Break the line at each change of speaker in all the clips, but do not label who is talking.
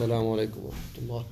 Assalamu alaikum wa rahmatullah.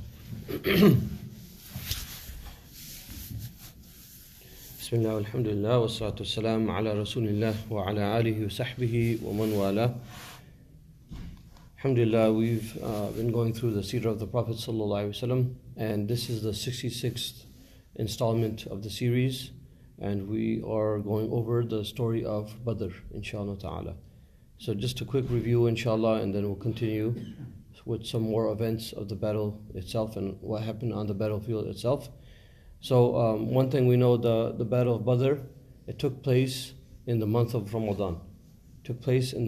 Bismillah, alhamdulillah, wa salatu wassalam ala rasulillah wa ala alihi wa sahbihi wa man wala. Alhamdulillah, we've been going through the seerah of the Prophet sallallahu alaihi wasallam, and this is the 66th installment of the series, and we are going over the story of Badr, inshallah ta'ala. So just a quick review, inshallah, and then we'll continue with some more events of the battle itself and what happened on the battlefield itself. So one thing we know, the battle of Badr, it took place in the month of Ramadan. And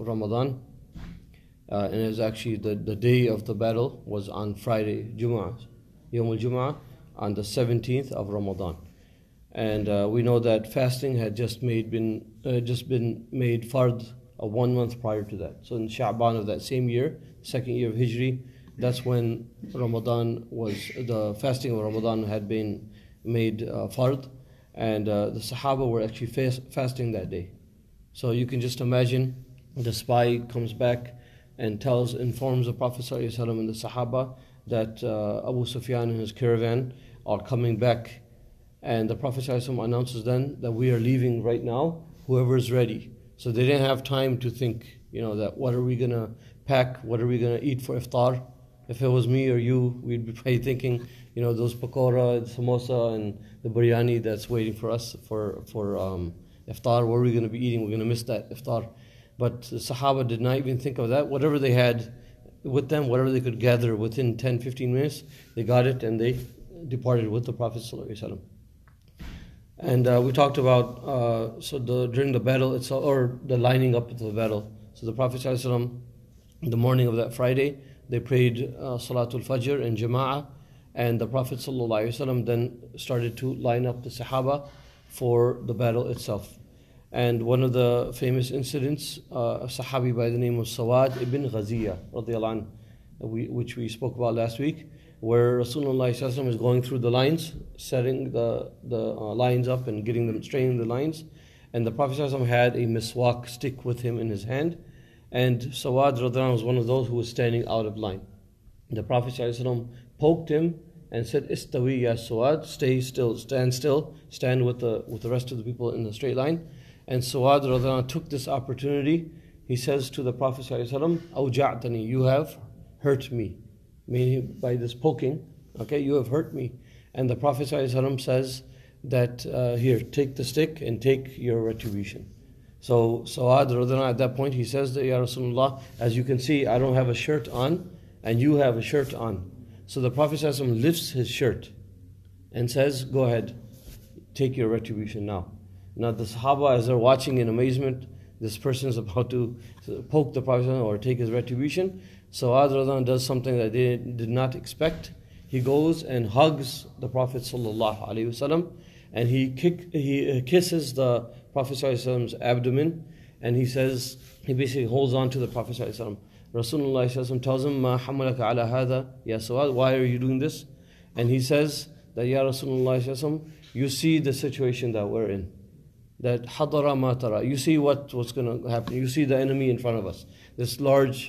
it was actually the day of the battle was on Friday, Jum'ah, Yawm al-Jum'ah, on the 17th of Ramadan. And we know that fasting had just been made fard 1 month prior to that. So in Sha'ban of that same year, second year of Hijri, that's when the fasting of Ramadan had been made fard, and the Sahaba were actually fasting that day. So you can just imagine the spy comes back and informs the Prophet ﷺ and the Sahaba that Abu Sufyan and his caravan are coming back, and the Prophet ﷺ announces then that we are leaving right now, whoever is ready. So they didn't have time to think, that what are we going to pack, what are we going to eat for iftar. If it was me or you, we'd be probably thinking, those pakora, the samosa, and the biryani that's waiting for us for iftar, what are we going to be eating? We're going to miss that iftar. But the Sahaba did not even think of that. Whatever they had with them, whatever they could gather within 10-15 minutes, they got it and they departed with the Prophet ﷺ. And we talked about during the battle itself, or the lining up to the battle. So the Prophet ﷺ, the morning of that Friday, they prayed Salatul Fajr in Jama'ah, and the Prophet ﷺ then started to line up the Sahaba for the battle itself. And one of the famous incidents, a Sahabi by the name of Sawad ibn Ghaziyah, radiallahu anhu, which we spoke about last week, where Rasulullah ﷺ is going through the lines, setting the lines up and getting them, straightening the lines. And the Prophet ﷺ had a miswak stick with him in his hand. And Sawad radiallahu anhu was one of those who was standing out of line. The Prophet ﷺ poked him and said, Istawi ya Sawad, stay still, stand with the rest of the people in the straight line. And Sawad radiallahu anhu took this opportunity. He says to the Prophet ﷺ, Awja'tani, you have hurt me. Meaning by this poking, you have hurt me. And the Prophet ﷺ says that, here, take the stick and take your retribution. So Sawad at that point, he says that, Ya Rasulullah, as you can see, I don't have a shirt on and you have a shirt on. So the Prophet ﷺ lifts his shirt and says, go ahead, take your retribution now. Now the Sahaba, as they're watching in amazement, this person is about to poke the Prophet ﷺ or take his retribution. Sawad does something that they did not expect. He goes and hugs the Prophet ﷺ, and he kisses the Prophet ﷺ's abdomen, and he basically holds on to the Prophet ﷺ. Rasulullah ﷺ tells him, Ma hamalaka ala hadha, ya Sawad, why are you doing this? And he says that, Ya Rasulullah ﷺ, you see the situation that we're in. That hadara ma tara, you see what's going to happen. You see the enemy in front of us. This large,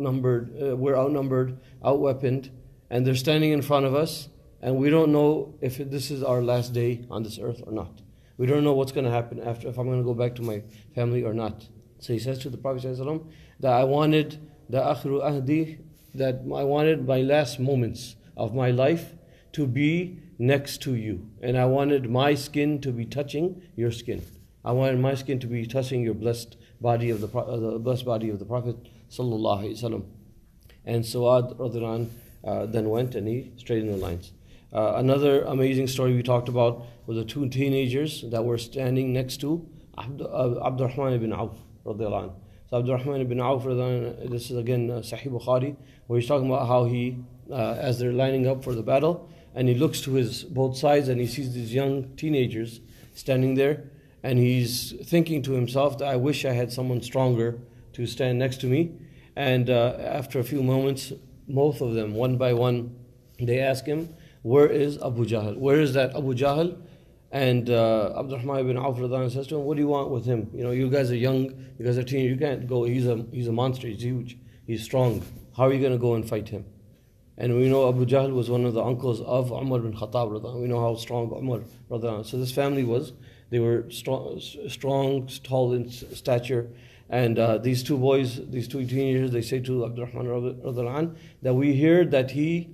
we're outnumbered, outweaponed, and they're standing in front of us, and we don't know if this is our last day on this earth or not. We don't know what's going to happen after, if I'm going to go back to my family or not. So he says to the Prophet ﷺ that I wanted the akhiru ahdi, that I wanted my last moments of my life to be next to you, and I wanted my skin to be touching your skin. I wanted my skin to be touching your blessed body of the blessed body of the Prophet sallallahu alaihi wasallam. And Sawad radiallahu anhu then went and he straightened the lines. Another amazing story we talked about was the two teenagers that were standing next to Abdurrahman ibn Auf radiallahu anhu. So Abdurrahman ibn Auf, this is again Sahih Bukhari, where he's talking about how he, as they're lining up for the battle, and he looks to his both sides and he sees these young teenagers standing there, and he's thinking to himself that I wish I had someone stronger to stand next to me. And after a few moments, both of them, one by one, they ask him, where is Abu Jahl? Where is that Abu Jahl? And Abdurrahman ibn Auf says to him, what do you want with him? You guys are young, you guys are teenagers, you can't go, he's a monster, he's huge, he's strong. How are you going to go and fight him? And we know Abu Jahl was one of the uncles of Umar bin Khattab. We know how strong Umar. So this family they were strong, tall in stature. And these two boys, these two teenagers, they say to Abdurrahman that we hear that he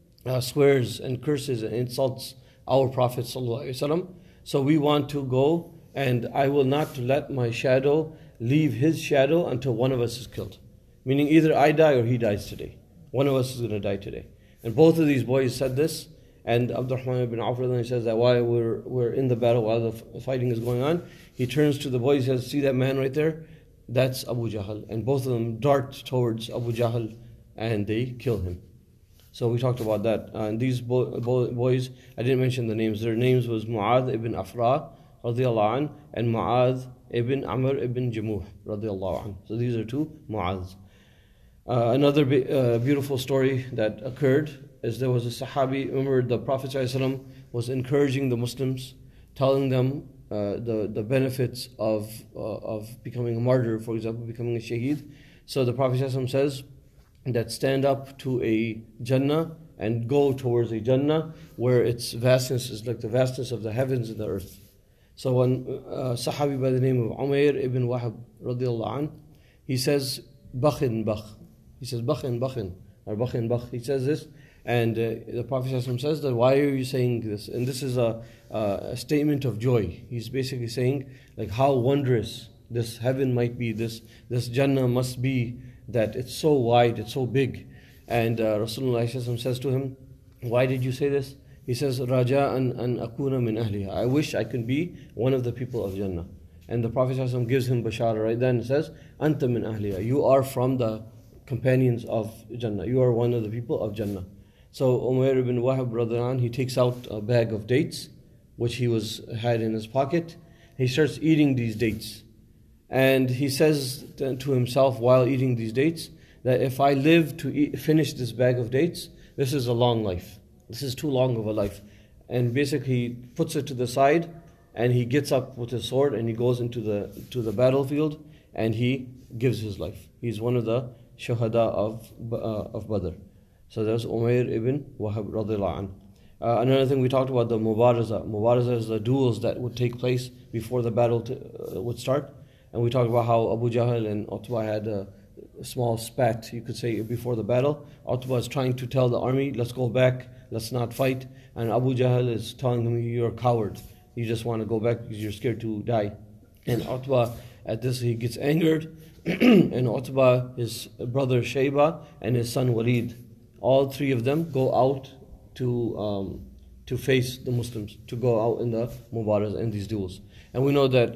swears and curses and insults our Prophet ﷺ. So we want to go, and I will not let my shadow leave his shadow until one of us is killed. Meaning either I die or he dies today. One of us is going to die today. And both of these boys said this, and Abdurrahman ibn Auf says that while we're in the battle, while the fighting is going on, he turns to the boys and says, see that man right there? That's Abu Jahl. And both of them dart towards Abu Jahl and they kill him. So we talked about that. And these boys, I didn't mention the names. Their names was Mu'adh ibn Afra radiallahu anh, and Mu'adh ibn Amr ibn Jamuh radiallahu anh. So these are two Mu'adhs. Another beautiful story that occurred is there was a Sahabi. Remember, the Prophet ﷺ was encouraging the Muslims, telling them the benefits of becoming a martyr, for example, becoming a shaheed. So the Prophet ﷺ says that stand up to a Jannah and go towards a Jannah where its vastness is like the vastness of the heavens and the earth. So one Sahabi by the name of Umair ibn Wahab radiallahu anh, he says, Bakhin Bakh. He says, Bakhin, or Bakhin Bakh. He says this, and the Prophet ﷺ says that, why are you saying this? And this is a statement of joy. He's basically saying, like, how wondrous this heaven might be, this Jannah must be, that it's so wide, it's so big. And Rasulullah ﷺ says to him, why did you say this? He says, Raja an akuna min ahliha. I wish I could be one of the people of Jannah. And the Prophet ﷺ gives him bashara right then and says, Anta min ahliha. You are from the companions of Jannah. You are one of the people of Jannah. So Umair ibn Wahab radiallahu anh, he takes out a bag of dates, which he had in his pocket. He starts eating these dates. And he says to himself while eating these dates, that if I live to finish this bag of dates, this is a long life. This is too long of a life. And basically he puts it to the side, and he gets up with his sword and he goes into the battlefield, and he gives his life. He's one of the shuhada of Badr. So that's Umair ibn Wahab radiallahu anh. Another thing we talked about, the Mubaraza. Mubaraza is the duels that would take place before the battle would start. And we talked about how Abu Jahl and Utbah had a small spat, you could say, before the battle. Utbah is trying to tell the army, let's go back, let's not fight. And Abu Jahl is telling them, you're a coward. You just want to go back because you're scared to die. And Utbah, at this, he gets angered. And Utbah, his brother Shayba, and his son Walid, all three of them go out to face the Muslims, to go out in the Mubaraz and these duels. And we know that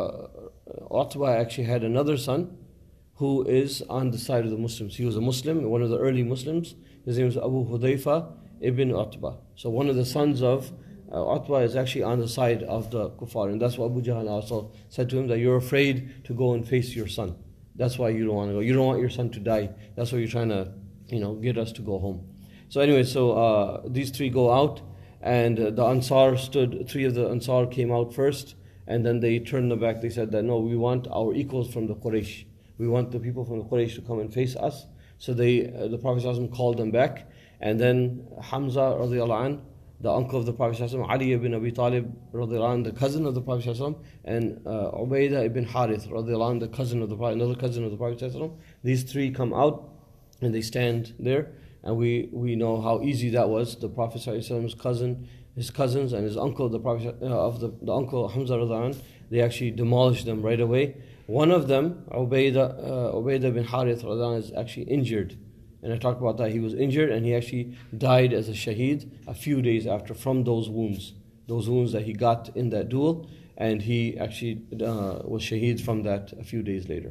Utbah actually had another son who is on the side of the Muslims. He was a Muslim, one of the early Muslims. His name was Abu Hudayfa ibn Utbah. So one of the sons of Utbah is actually on the side of the kuffar. And that's what Abu Jahl also said to him, that you're afraid to go and face your son. That's why you don't want to go. You don't want your son to die. That's why you're trying to, get us to go home. So anyway, these three go out, and the Ansar three of the Ansar came out first, and then they turned them back. They said that, no, we want our equals from the Quraysh. We want the people from the Quraysh to come and face us. So the Prophet ﷺ called them back, and then Hamza radiallahu anh, the uncle of the Prophet ﷺ, Ali ibn Abi Talib radiallahu anh, the cousin of the Prophet ﷺ, and Ubaidah ibn Harith radiallahu anh, the cousin of the Prophet, another cousin of the Prophet ﷺ. These three come out and they stand there, and we know how easy that was. The Prophet ﷺ's cousin, his cousins, and his uncle, the Prophet the uncle Hamza radiallahu anh, they actually demolished them right away. One of them, Ubaidah bin Harith radiallahu anh, is actually injured. And I talked about that. He was injured and he actually died as a shaheed a few days after from those wounds that he got in that duel. And he actually was shaheed from that a few days later.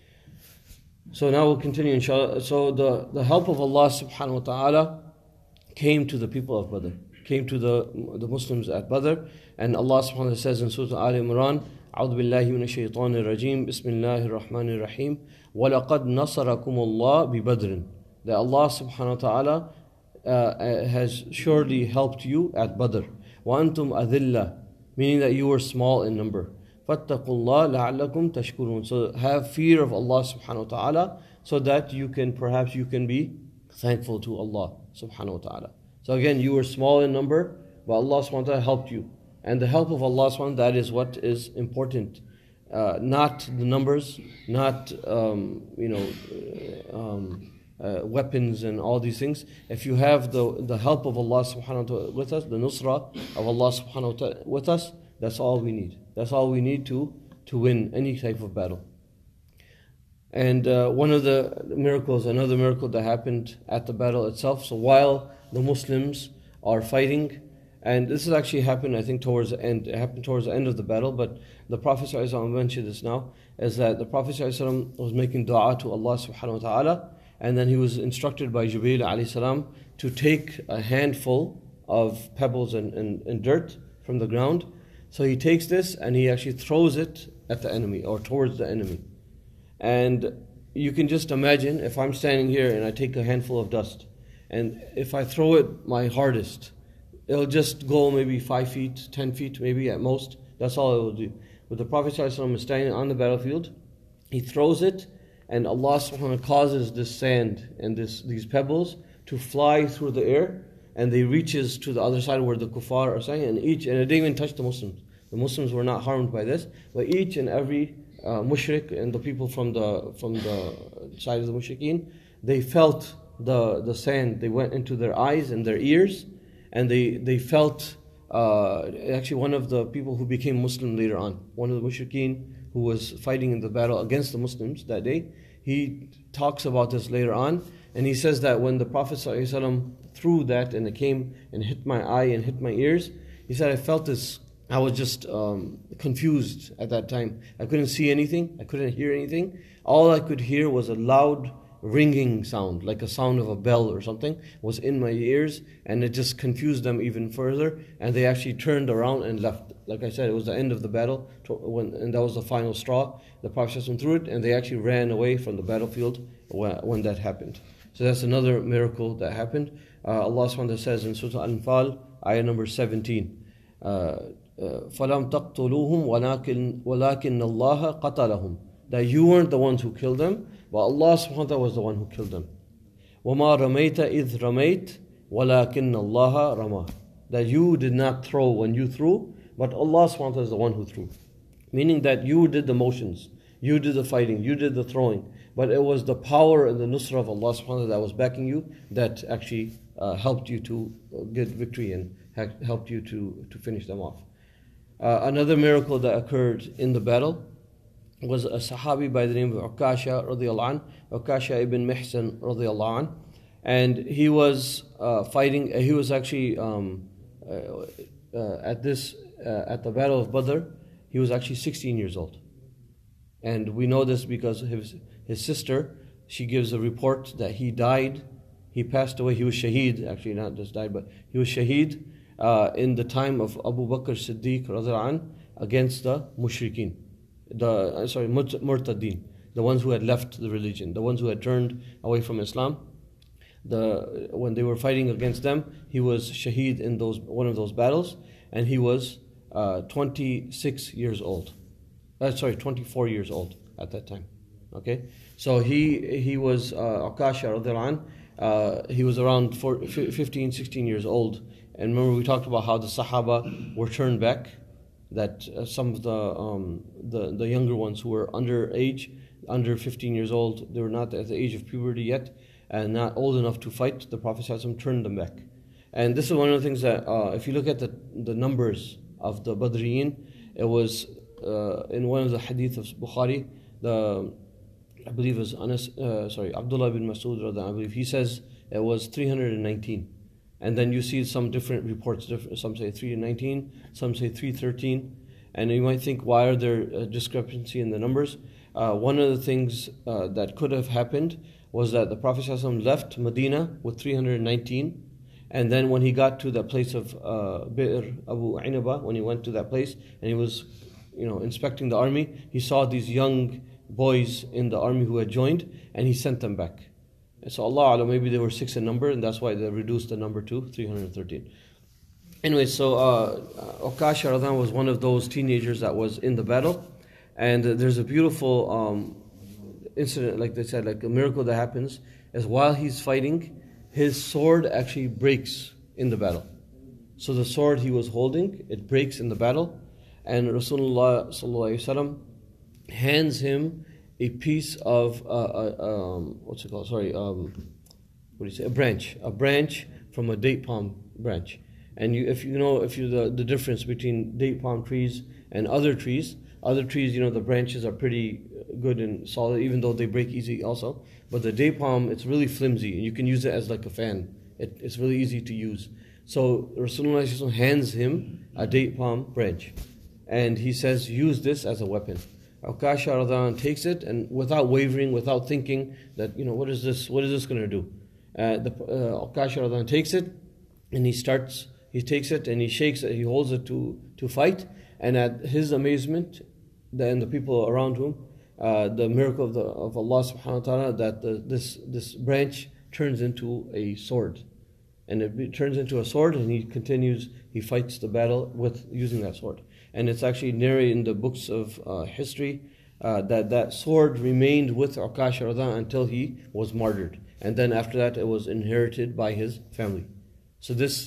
So now we'll continue, inshallah. So the help of Allah subhanahu wa ta'ala came to the people of Badr, came to the Muslims at Badr. And Allah subhanahu wa ta'ala says in Surah Al Imran, أعوذ بالله من الشيطان الرجيم بسم الله الرحمن الرحيم وَلَقَدْ نَصَرَكُمُ اللَّهُ بِبَدْرٍ. That Allah subhanahu wa ta'ala has surely helped you at Badr. وَأَنْتُمْ أَذِلَّةً, meaning that you were small in number. فَاتَّقُوا اللَّهَ لَعَلَّكُمْ تَشْكُرُونَ. So have fear of Allah subhanahu wa ta'ala so that you can be thankful to Allah. subhanahu wa ta'ala. So again, you were small in number, but Allah subhanahu wa ta'ala helped you. And the help of Allah subhanahu wa ta'ala, that is what is important. Not the numbers, not weapons and all these things. If you have the help of Allah subhanahu wa ta'ala with us, the nusra of Allah subhanahu wa ta'ala with us, that's all we need. That's all we need to win any type of battle. And one of the miracles, another miracle that happened at the battle itself. So while the Muslims are fighting, and this has actually happened, I think, towards the end. It happened towards the end of the battle, but the Prophet ﷺ mentioned this now, is that the Prophet ﷺ was making dua to Allah subhanahu wa ta'ala, and then he was instructed by Jibreel alayhi salam to take a handful of pebbles and dirt from the ground. So he takes this and he actually throws it at the enemy or towards the enemy. And you can just imagine if I'm standing here and I take a handful of dust, and if I throw it my hardest, it'll just go maybe 5 feet, 10 feet maybe at most. That's all it will do. But the Prophet ﷺ is standing on the battlefield, he throws it, and Allah subhanahu wa ta'ala causes this sand and these pebbles to fly through the air, and they reaches to the other side where the kuffar are saying, and it didn't even touch the Muslims. The Muslims were not harmed by this, but each and every mushrik and the people from the side of the mushrikeen, they felt the sand. They went into their eyes and their ears, and they felt actually one of the people who became Muslim later on, one of the mushrikeen who was fighting in the battle against the Muslims that day, he talks about this later on, and he says that when the Prophet ﷺ threw that and it came and hit my eye and hit my ears, he said, I felt this. I was just confused at that time. I couldn't see anything. I couldn't hear anything. All I could hear was a loud ringing sound, like a sound of a bell or something, was in my ears, and it just confused them even further, and they actually turned around and left. Like I said, it was the end of the battle, and that was the final straw. The Prophet threw it, and they actually ran away from the battlefield when that happened. So that's another miracle that happened. Allah subhanahu wa ta'ala says in Surah Al-Anfal, ayah number 17, فَلَمْ تَقْتُلُوهُمْ وَلَكِنَّ اللَّهَ قَتَلَهُمْ. That you weren't the ones who killed them, but Allah subhanahu wa ta'ala was the one who killed them. وَمَا رَمَيْتَ إِذْ رَمَيْتَ وَلَكِنَّ اللَّهَ رَمَى. That you did not throw when you threw, but Allah subhanahu wa ta'ala is the one who threw. Meaning that you did the motions, you did the fighting, you did the throwing, but it was the power and the nusra of Allah subhanahu wa ta'ala that was backing you that actually helped you to get victory and helped you to finish them off. Another miracle that occurred in the battle was a Sahabi by the name of Ukasha radiallahu anh, Ukasha ibn Mihsan radiallahu anh, and he was fighting. He was actually at the Battle of Badr. He was actually 16 years old, and we know this because his sister, she gives a report that he died. He passed away. He was shaheed, actually not just died, but he was shaheed in the time of Abu Bakr Siddiq radiallahu anh against the mushrikeen. Murtadeen, the ones who had left the religion, the ones who had turned away from Islam. When they were fighting against them, he was shaheed in one of those battles, and he was 26 years old. 24 years old at that time. Okay, so he was Ukasha radiallahu anh. He was around 15, 16 years old, and remember we talked about how the Sahaba were turned back. That some of the younger ones who were underage, under 15 years old, they were not at the age of puberty yet, and not old enough to fight, the Prophet ﷺ turned them back. And this is one of the things that, if you look at the numbers of the Badriyin, it was in one of the hadith of Bukhari, I believe it was Abdullah bin Mas'ud, I believe, he says it was 319. And then you see some different reports. Some say 319, some say 313. And you might think, why are there discrepancy in the numbers? One of the things that could have happened was that the Prophet ﷺ left Medina with 319. And then when he got to the place of Bi'r Abu Inaba, when he went to that place and he was inspecting the army, he saw these young boys in the army who had joined, and he sent them back. So Allah, maybe they were 6 in number, and that's why they reduced the number to 313. Anyway, so Ukasha Radhan was one of those teenagers that was in the battle, and there's a beautiful incident, like they said, like a miracle that happens, is while he's fighting, his sword actually breaks in the battle. So the sword he was holding, it breaks in the battle, and Rasulullah sallallahu alaihi wasallam hands him a piece of what's it called? Sorry, what do you say? A branch from a date palm branch. And if you the difference between date palm trees and other trees, the branches are pretty good and solid, even though they break easy also. But the date palm, it's really flimsy, and you can use it as like a fan. It's really easy to use. So Rasulullah hands him a date palm branch, and he says, use this as a weapon. Ukasha radhiyallahu anh takes it, and without wavering, without thinking that, what is this going to do? Ukasha radhiyallahu anh takes it, and he takes it and he shakes it, he holds it to fight, and at his amazement, and the people around him, the miracle of Allah subhanahu wa ta'ala, that this branch turns into a sword. And it turns into a sword, and he fights the battle with using that sword. And it's actually narrated in the books of history that sword remained with Ukasha radhiyallahu anh until he was martyred. And then after that, it was inherited by his family. So this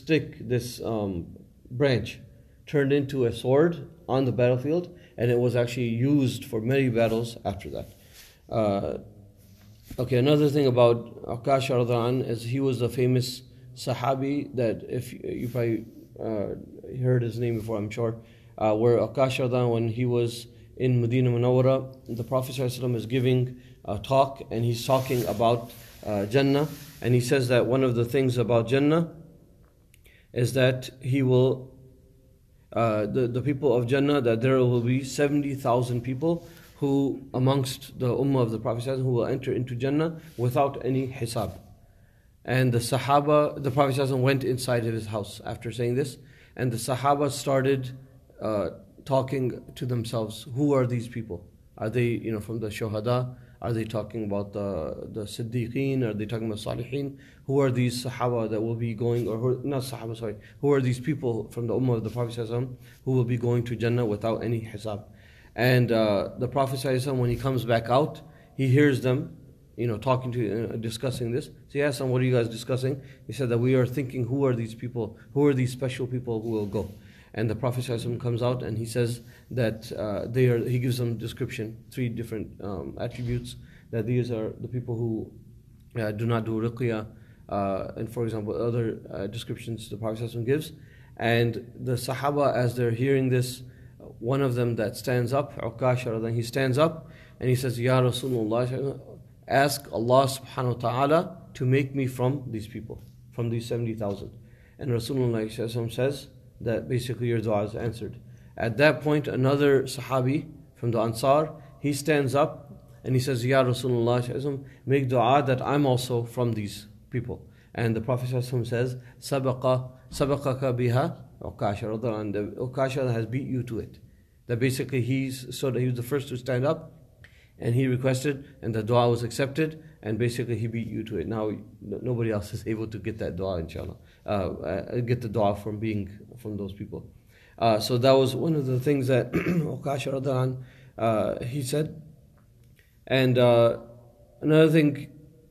branch turned into a sword on the battlefield, and it was actually used for many battles after that. Okay, another thing about Ukasha radhiyallahu anh is he was the famous Sahabi that, if you probably heard his name before, I'm sure, where Ukasha radhiyallahu anh, when he was in Medina Munawwara, the Prophet ﷺ is giving a talk, and he's talking about Jannah, and he says that one of the things about Jannah is that he will, the people of Jannah, that there will be 70,000 people who, amongst the Ummah of the Prophet ﷺ, who will enter into Jannah without any hisab. And the Sahaba, the Prophet ﷺ went inside of his house after saying this, and the Sahaba started talking to themselves, who are these people? Are they, from the Shuhada? Are they talking about the Siddiqeen? Are they talking about Salihin? Who are these Sahaba that will be going, who are these people from the Ummah of the Prophet ﷺ who will be going to Jannah without any hisab? And the Prophet ﷺ, when he comes back out, he hears them talking to, discussing this. So he asked them, what are you guys discussing? He said that we are thinking, who are these people? Who are these special people who will go? And the Prophet ﷺ comes out and he says that he gives them description, 3 different attributes, that these are the people who do not do ruqya, and for example, other descriptions the Prophet ﷺ gives. And the Sahaba, as they're hearing this, one of them that stands up, Ukasha, he stands up and he says, Ya Rasulullah, ask Allah subhanahu wa ta'ala to make me from these people, from these 70,000. And Rasulullah says that basically your dua is answered. At that point, another Sahabi from the Ansar, he stands up and he says, Ya Rasulullah, make dua that I'm also from these people. And the Prophet says, Sabaqaka biha Ukasha, and Ukasha has beat you to it. That basically he was the first to stand up, and he requested, and the dua was accepted, and basically he beat you to it. Now nobody else is able to get that dua, inshallah, get the dua from being from those people. So that was one of the things that Ukasha radhiyallahu anh, he said. And another thing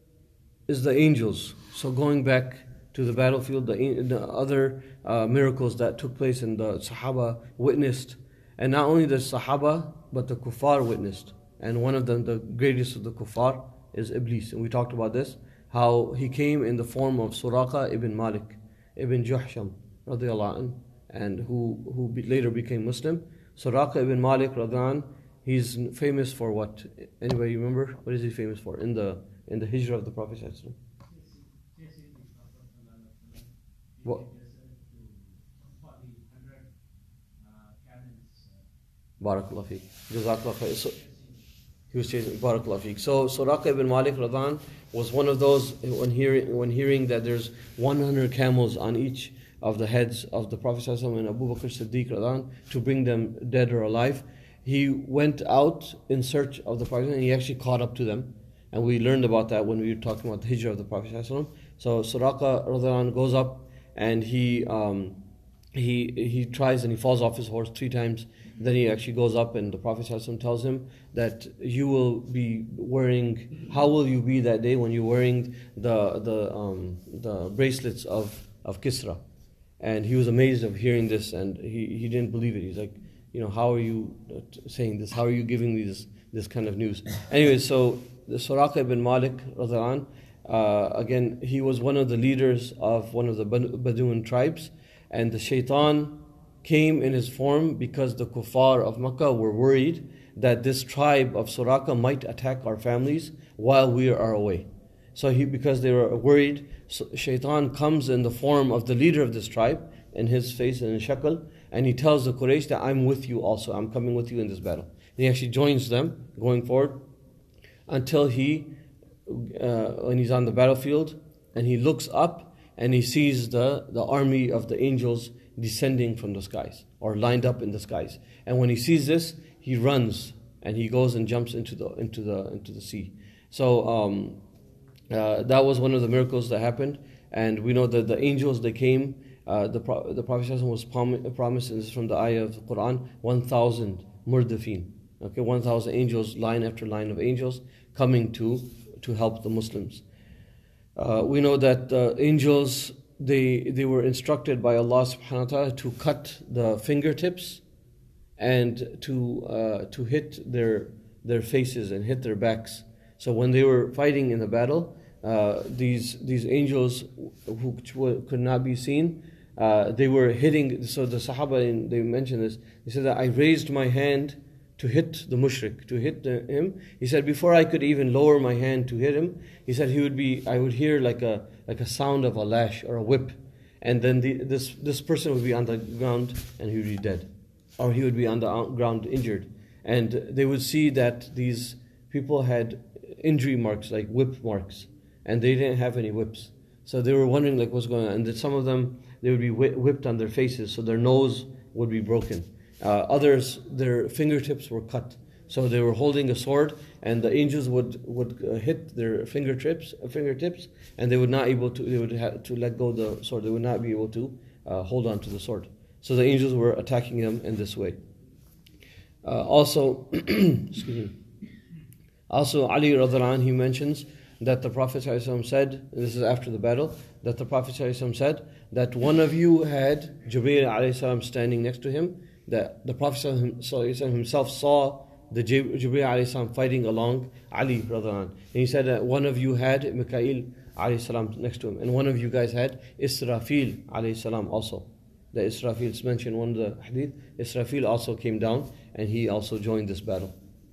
is the angels. So going back to the battlefield, the other miracles that took place and the Sahaba witnessed, and not only the Sahaba, but the Kuffar witnessed. And one of them, the greatest of the Kuffar, is Iblis. And we talked about this, how he came in the form of Suraqa ibn Malik, ibn Juhsham, radiyallahu anh, and who later became Muslim. Suraqa ibn Malik, radiyallahu anh, he's famous for what? Anybody remember? What is he famous for in the Hijrah of the Prophet sallallahu alaihi wasallam? What? Barakallahu feek. Jazakallahu khair. So, he was chasing Barakallahu feek. So Suraqa ibn Malik radhan was one of those, when hearing that there's 100 camels on each of the heads of the Prophet ﷺ and Abu Bakr Siddiq radhan, to bring them dead or alive, he went out in search of the Prophet and he actually caught up to them. And we learned about that when we were talking about the Hijrah of the Prophet ﷺ. So Suraqa radhan goes up and he tries and he falls off his horse 3 times. Then he actually goes up and the Prophet ﷺ tells him that you will be wearing, how will you be that day when you're wearing the bracelets of Kisra? And he was amazed of hearing this, and he didn't believe it. He's like, how are you saying this? How are you giving me this kind of news? Anyway, so the Suraqah ibn Malik, again, he was one of the leaders of one of the Bedouin tribes, and the shaitan came in his form because the kuffar of Makkah were worried that this tribe of Suraqah might attack our families while we are away. So because they were worried, shaitan comes in the form of the leader of this tribe, in his face and in shakal, and he tells the Quraysh that I'm with you also, I'm coming with you in this battle. And he actually joins them going forward until when he's on the battlefield, and he looks up and he sees the army of the angels descending from the skies, or lined up in the skies. And when he sees this, he runs and he goes and jumps into the sea. So that was one of the miracles that happened. And we know that the angels, they came, the Prophet was promised, and this is from the ayah of the Quran, 1,000 murdafin. Okay, 1,000 angels, line after line of angels coming to help the Muslims. We know that the angels, they were instructed by Allah subhanahu wa ta'ala to cut the fingertips and to hit their faces and hit their backs. So when they were fighting in the battle, these angels who could not be seen, they were hitting. So the Sahaba, they mentioned this, they said that I raised my hand to hit the mushrik, to hit him. He said before I could even lower my hand to hit him, he said I would hear like a sound of a lash or a whip, and then this person would be on the ground and he would be dead, or he would be on the ground injured, and they would see that these people had injury marks, like whip marks, and they didn't have any whips. So they were wondering like what's going on, and that some of them, they would be whipped on their faces, so their nose would be broken. Others, their fingertips were cut. So they were holding a sword, and the angels would hit their fingertips, and they would not able to. They would have to let go of the sword. They would not be able to hold on to the sword. So the angels were attacking them in this way. Also, excuse me. Also, Ali radhiallahu anhu, he mentions that the Prophet ﷺ said, and this is after the battle, that the Prophet ﷺ said that one of you had Jibreel alayhi salam standing next to him, that the Prophet ﷺ himself saw the Jibreel alayhi salam fighting along Ali radhiallahu anhu. And he said that one of you had Mikail alayhi salam next to him, and one of you guys had Israfil alayhi salam also. The Israfil is mentioned in one of the hadith. Israfil also came down and he also joined this battle.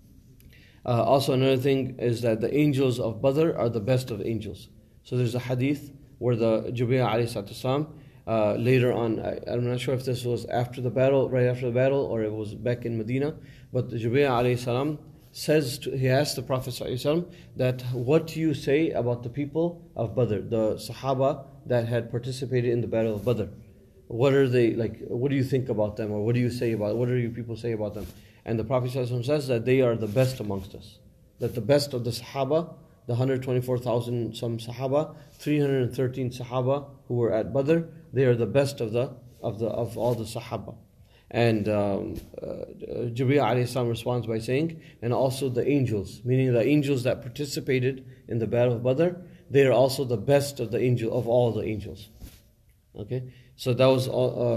Also another thing is that the angels of Badr are the best of angels. So there's a hadith where the Jibreel alayhi salam, later on, I'm not sure if this was after the battle, right after the battle, or it was back in Medina, but the Jibreel alayhi salam he asked the Prophet ﷺ that what do you say about the people of Badr, the Sahaba that had participated in the battle of Badr? What are they like? What do you think about them, or what do you say about? What do you people say about them? And the Prophet ﷺ says that they are the best amongst us. That the best of the Sahaba, the 124,000 some Sahaba, 313 Sahaba who were at Badr, they are the best of all the Sahaba. And Jibreel alayhi salam responds by saying, and also the angels, meaning the angels that participated in the battle of Badr, they are also the best of all the angels. Okay, so that was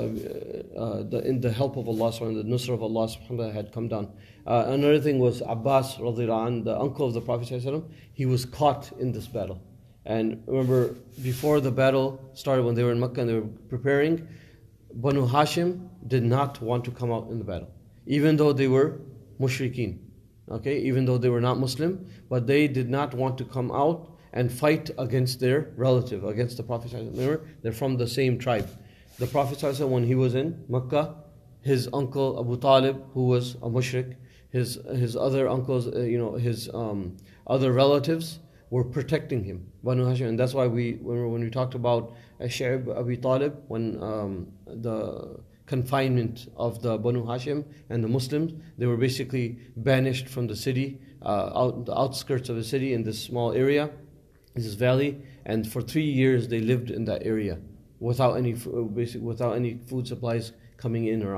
in the help of Allah subhanahu wa ta'ala, the nusra of Allah subhanahu wa ta'ala had come down. Another thing was Abbas radhiallahu anh, the uncle of the Prophet sallallahu alaihi wasallam, he was caught in this battle. And remember, before the battle started, when they were in Makkah and they were preparing, Banu Hashim did not want to come out in the battle, even though they were mushrikeen. Okay, even though they were not Muslim, but they did not want to come out and fight against their relative, against the Prophet ﷺ. Remember, they're from the same tribe. The Prophet ﷺ, when he was in Makkah, his uncle Abu Talib, who was a mushrik, his other uncles, his other relatives were protecting him, Banu Hashim. And that's why when we talked about Shi'b Abi Talib, when the confinement of the Banu Hashim and the Muslims, they were basically banished from the city, out the outskirts of the city in this small area, this valley, and for 3 years they lived in that area without any food supplies coming in or out.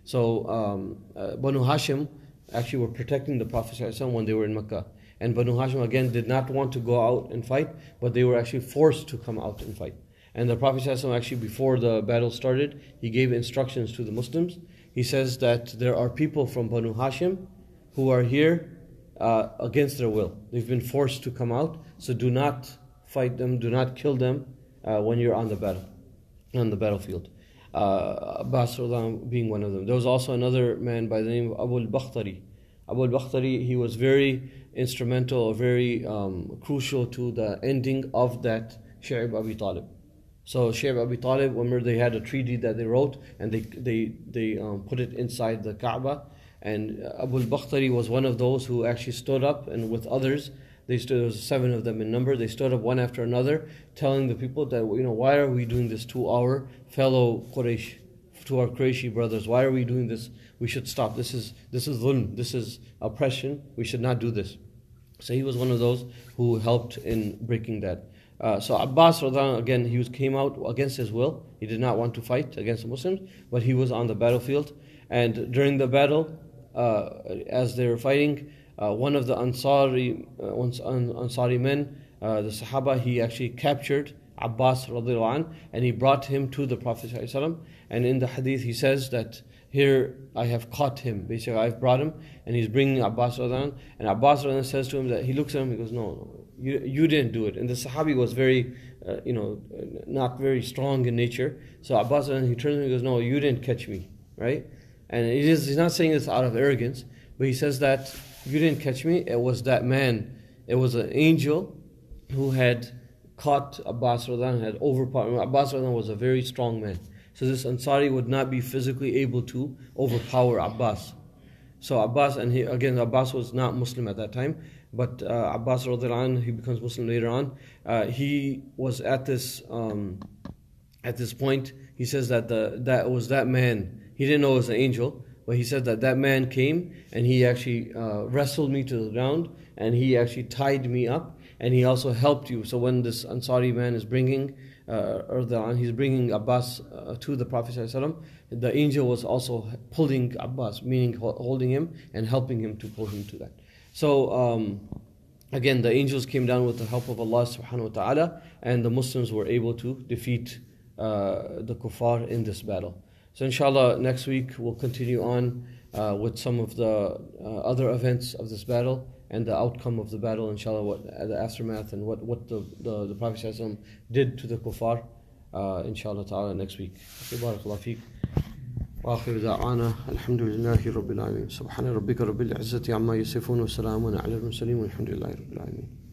So Banu Hashim actually were protecting the Prophet ﷺ when they were in Mecca. And Banu Hashim again did not want to go out and fight, but they were actually forced to come out and fight. And the Prophet ﷺ actually, before the battle started, he gave instructions to the Muslims. He says that there are people from Banu Hashim who are here against their will. They've been forced to come out, so do not fight them, do not kill them when you're on the battlefield. Abbas being one of them. There was also another man by the name of Abu al-Bakhtari. Abu al-Bakhtari, he was very instrumental, very crucial to the ending of that Shi'ab Abi Talib. So Shi'ab Abi Talib, remember they had a treaty that they wrote and they put it inside the Kaaba. And Abu al-Bakhtari was one of those who actually stood up, and with others, there was 7 of them in number. They stood up one after another, telling the people that, why are we doing this to our fellow Quraysh, to our Qurayshi brothers? Why are we doing this? We should stop. This is dhulm. This is oppression. We should not do this. So he was one of those who helped in breaking that. So Abbas, again, came out against his will. He did not want to fight against the Muslims, but he was on the battlefield. And during the battle, as they were fighting, one of the Ansari men, the Sahaba, he actually captured Abbas radiallahu anh, and he brought him to the Prophet ﷺ. And in the hadith he says that, here I have caught him. Basically, I've brought him, and he's bringing Abbas radiallahu anh. And Abbas radiallahu anh says to him that, he looks at him, he goes, no, you didn't do it. And the Sahabi was very, not very strong in nature. So Abbas radiallahu anh, he turns to him and goes, no, you didn't catch me, right? And he's not saying this out of arrogance, but he says that, you didn't catch me, it was that man, it was an angel who had caught Abbas radiallahu anh, had overpowered. Abbas radiallahu anh was a very strong man. So this Ansari would not be physically able to overpower Abbas. So Abbas, and Abbas was not Muslim at that time, but Abbas radiallahu anh, he becomes Muslim later on. He was at this point, he says that that was that man. He didn't know it was an angel, but he said that man came and he actually wrestled me to the ground, and he actually tied me up, and he also helped you. So when this Ansari man is bringing, he's bringing Abbas to the Prophet ﷺ, the angel was also pulling Abbas, meaning holding him and helping him to pull him to that. So again, the angels came down with the help of Allah subhanahu wa ta'ala, and the Muslims were able to defeat the kuffar in this battle. So inshallah, next week we'll continue on with some of the other events of this battle and the outcome of the battle, inshallah, what the aftermath and what the Prophet ﷺ did to the kuffar, inshallah ta'ala, next week. Barakallahu feek. وآخر دعوانا الحمد لله رب العالمين سبحان ربك رب العزة عما يصفون وسلام على المرسلين والحمد لله رب العالمين.